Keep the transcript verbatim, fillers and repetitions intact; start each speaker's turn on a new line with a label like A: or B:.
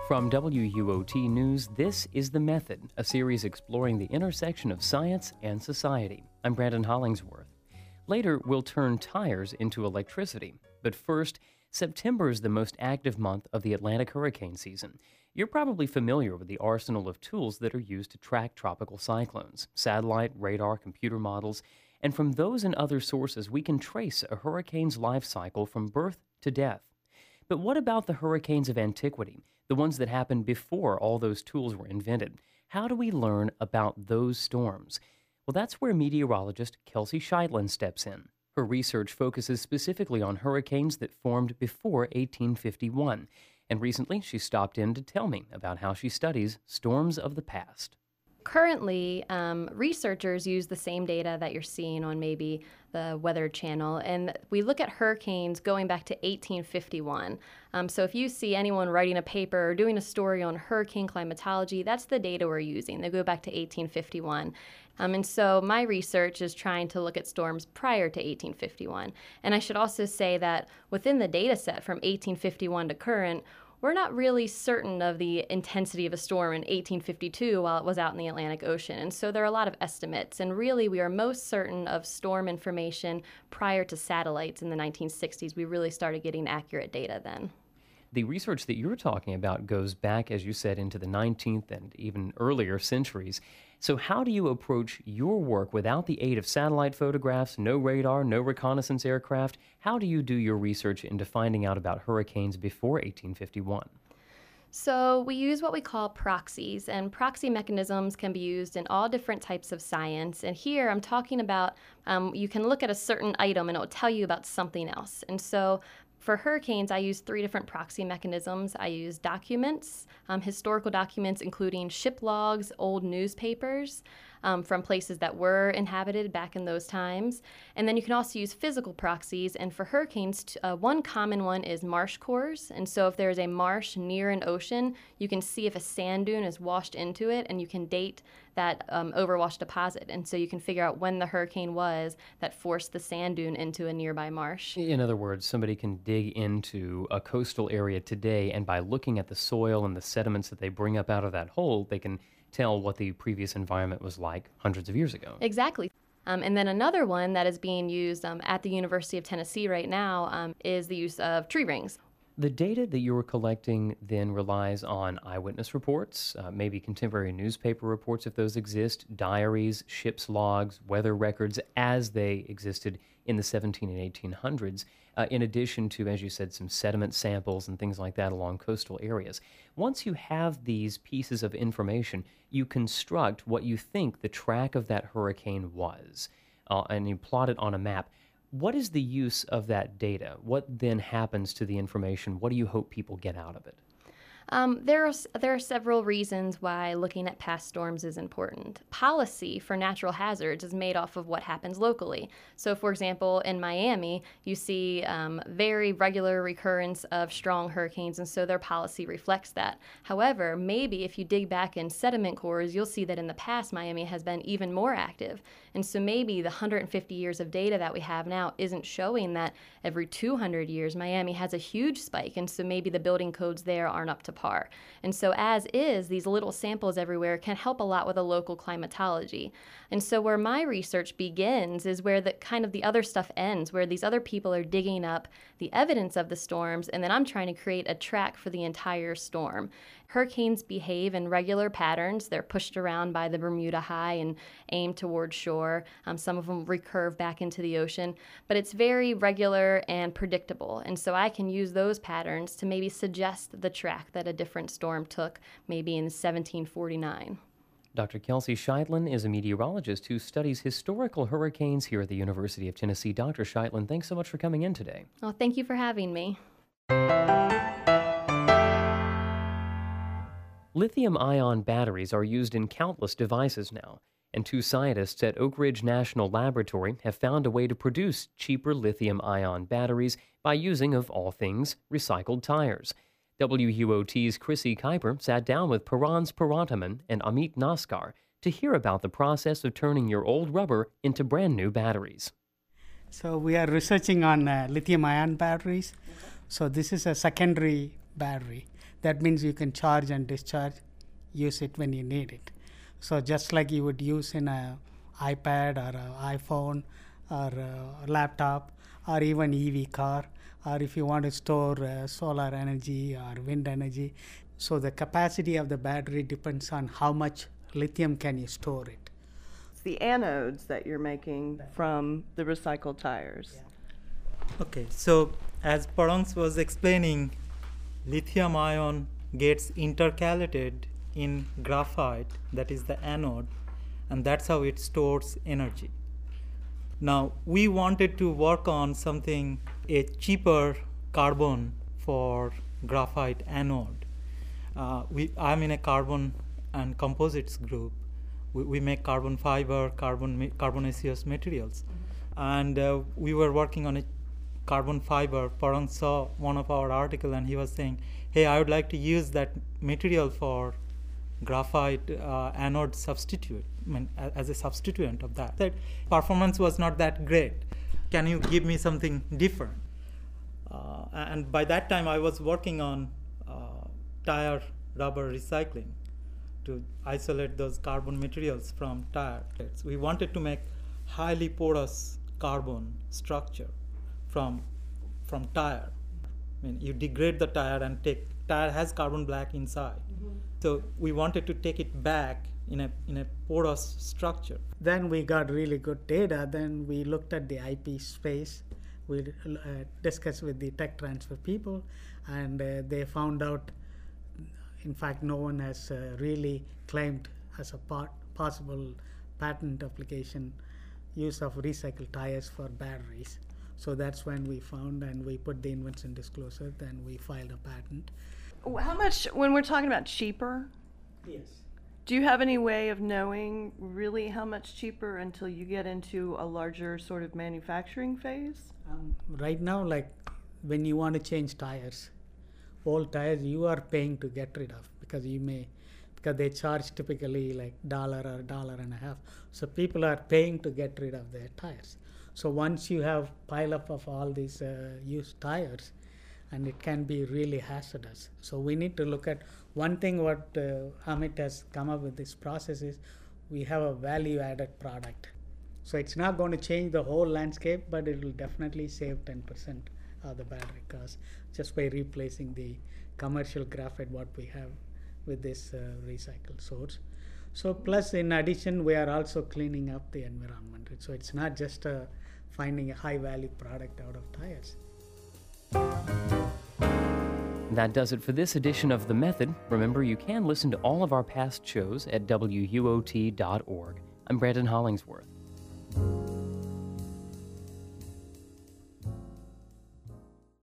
A: From W U O T News, this is The Method, a series exploring the intersection of science and society. I'm Brandon Hollingsworth. Later, we'll turn tires into electricity. But first, September is the most active month of the Atlantic hurricane season. You're probably familiar with the arsenal of tools that are used to track tropical cyclones: satellite, radar, computer models. And from those and other sources, we can trace a hurricane's life cycle from birth to death. But what about the hurricanes of antiquity, the ones that happened before all those tools were invented? How do we learn about those storms? Well, that's where meteorologist Kelsey Scheitlin steps in. Her research focuses specifically on hurricanes that formed before eighteen fifty-one. And recently, she stopped in to tell me about how she studies storms of the past.
B: Currently, um, researchers use the same data that you're seeing on maybe the Weather Channel, and we look at hurricanes going back to eighteen fifty-one. Um, so if you see anyone writing a paper or doing a story on hurricane climatology, that's the data we're using. They go back to eighteen fifty-one. Um, and so my research is trying to look at storms prior to eighteen fifty-one. And I should also say that within the data set from eighteen fifty-one to current, we're not really certain of the intensity of a storm in eighteen fifty-two while it was out in the Atlantic Ocean. And so there are a lot of estimates. And really, we are most certain of storm information prior to satellites in the nineteen sixties. We really started getting accurate data then.
A: The research that you're talking about goes back, as you said, into the nineteenth and even earlier centuries. So how do you approach your work without the aid of satellite photographs, no radar, no reconnaissance aircraft? How do you do your research into finding out about hurricanes before eighteen fifty-one?
B: So we use what we call proxies, and proxy mechanisms can be used in all different types of science. And here I'm talking about, um, you can look at a certain item and it will tell you about something else. And so for hurricanes, I use three different proxy mechanisms. I use documents, um, historical documents, including ship logs, old newspapers um, from places that were inhabited back in those times. And then you can also use physical proxies. And for hurricanes, uh, one common one is marsh cores. And so if there is a marsh near an ocean, you can see if a sand dune is washed into it, and you can date that um, overwash deposit. And so you can figure out when the hurricane was that forced the sand dune into a nearby marsh.
A: In other words, somebody can dig into a coastal area today, and by looking at the soil and the sediments that they bring up out of that hole, they can tell what the previous environment was like hundreds of years ago.
B: Exactly. Um, and then another one that is being used um, at the University of Tennessee right now um, is the use of tree rings.
A: The data that you were collecting then relies on eyewitness reports, uh, maybe contemporary newspaper reports if those exist, diaries, ship's logs, weather records as they existed in the seventeen and eighteen hundreds, uh, in addition to, as you said, some sediment samples and things like that along coastal areas. Once you have these pieces of information, you construct what you think the track of that hurricane was, uh, and you plot it on a map. What is the use of that data? What then happens to the information? What do you hope people get out of it?
B: Um, there are, there are several reasons why looking at past storms is important. Policy for natural hazards is made off of what happens locally. So, for example, in Miami, you see um, very regular recurrence of strong hurricanes, and so their policy reflects that. However, maybe if you dig back in sediment cores, you'll see that in the past, Miami has been even more active. And so maybe the one hundred fifty years of data that we have now isn't showing that every two hundred years, Miami has a huge spike, and so maybe the building codes there aren't up to par. And so as is, these little samples everywhere can help a lot with a local climatology. And so where my research begins is where the kind of the other stuff ends, where these other people are digging up the evidence of the storms, and then I'm trying to create a track for the entire storm. Hurricanes behave in regular patterns. They're pushed around by the Bermuda High and aimed toward shore. Um, some of them recurve back into the ocean, but it's very regular and predictable. And so I can use those patterns to maybe suggest the track that a different storm took maybe in seventeen forty-nine.
A: Doctor Kelsey Scheitlin is a meteorologist who studies historical hurricanes here at the University of Tennessee. Doctor Scheitlin, thanks so much for coming in today.
B: Well, thank you for having me.
A: Lithium-ion batteries are used in countless devices now, and two scientists at Oak Ridge National Laboratory have found a way to produce cheaper lithium-ion batteries by using, of all things, recycled tires. W U O T's Chrissy Kuiper sat down with Parans Purantaman and Amit Naskar to hear about the process of turning your old rubber into brand new batteries.
C: So we are researching on uh, lithium-ion batteries. So this is a secondary battery. That means you can charge and discharge, use it when you need it. So just like you would use in a iPad or an iPhone or a laptop or even E V car, or if you want to store uh, solar energy or wind energy. So the capacity of the battery depends on how much lithium can you store it.
D: It's the anodes that you're making from the recycled tires.
C: Yeah.
E: Okay, so as Parangs was explaining, lithium ion gets intercalated in graphite, that is the anode, and that's how it stores energy. Now, we wanted to work on something, a cheaper carbon for graphite anode. Uh, we, I'm in a carbon and composites group. We, we make carbon fiber, carbon carbonaceous materials. Mm-hmm. And uh, we were working on a carbon fiber. Parang saw one of our article and he was saying, hey, I would like to use that material for graphite uh, anode substitute, I mean, as a substituent of that. That performance was not that great. Can you give me something different? Uh, and by that time, I was working on uh, tire rubber recycling to isolate those carbon materials from tire. We wanted to make highly porous carbon structure from from tire. I mean, you degrade the tire and take tire has carbon black inside. Mm-hmm. So we wanted to take it back in a in a porous structure.
C: Then we got really good data. Then we looked at the I P space. We uh, discussed with the tech transfer people, and uh, they found out, in fact, no one has uh, really claimed as a part, possible patent application use of recycled tires for batteries. So that's when we found, and we put the invention disclosure, then we filed a patent.
D: How much, when we're talking about cheaper?
C: Yes.
D: Do you have any way of knowing really how much cheaper until you get into a larger sort of manufacturing phase?
C: Um, right now, like when you want to change tires, old tires you are paying to get rid of, because you may, because they charge typically like dollar or dollar and a half. So people are paying to get rid of their tires. So once you have pile up of all these uh, used tires, and it can be really hazardous. So we need to look at one thing. What uh, Amit has come up with this process is we have a value-added product. So it's not going to change the whole landscape, but it will definitely save ten percent of the battery cost just by replacing the commercial graphite what we have with this uh, recycled source. So plus, in addition, we are also cleaning up the environment. So it's not just uh, finding a high-value product out of tires.
A: That does it for this edition of The Method. Remember, you can listen to all of our past shows at W U O T dot org. I'm Brandon Hollingsworth.